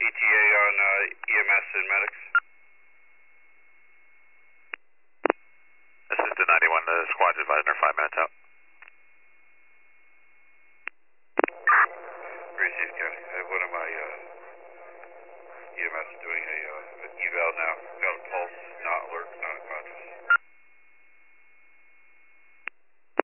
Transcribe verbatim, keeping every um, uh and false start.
E T A on uh, E M S and medics. This is the ninety-one, the squad's advising five minutes out. Appreciate it, County. I have one of my uh, E M S doing a, uh, an eval now. Got a pulse.